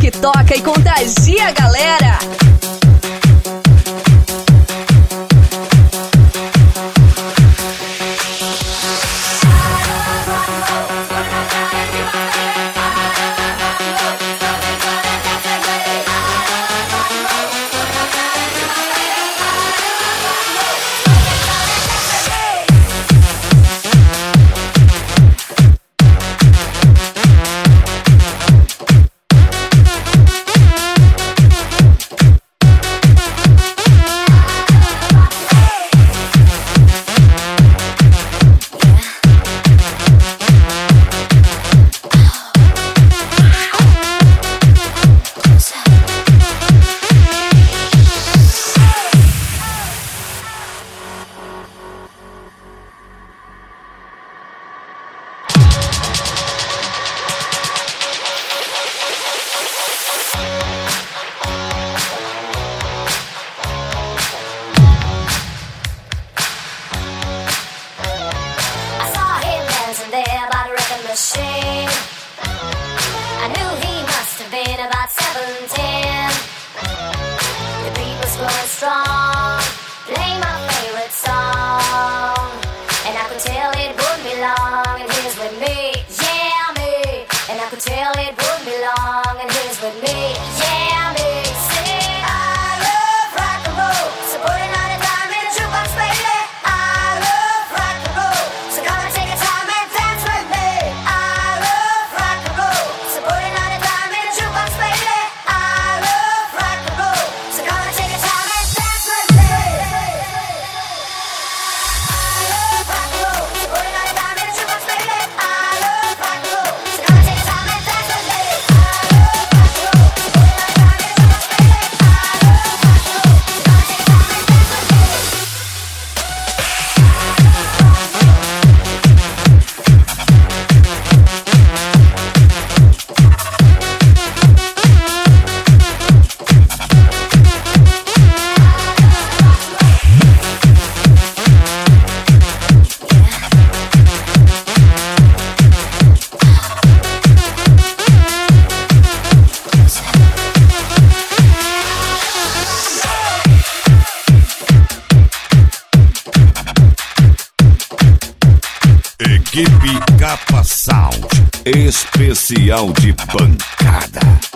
que toca e contagia a galera. Machine. I knew he must have been about 17. The beat was growing strong, playing my favorite song, and I could tell it wouldn't be long, and he was with me, yeah me. And I could tell it wouldn't be long, and he was with me, yeah me. Sing, I love rock and roll, so put it on a dime in a jukebox, baby. I love rock and roll, so come and take a time and dance with me. Equipe Capa Sound, especial de bancada.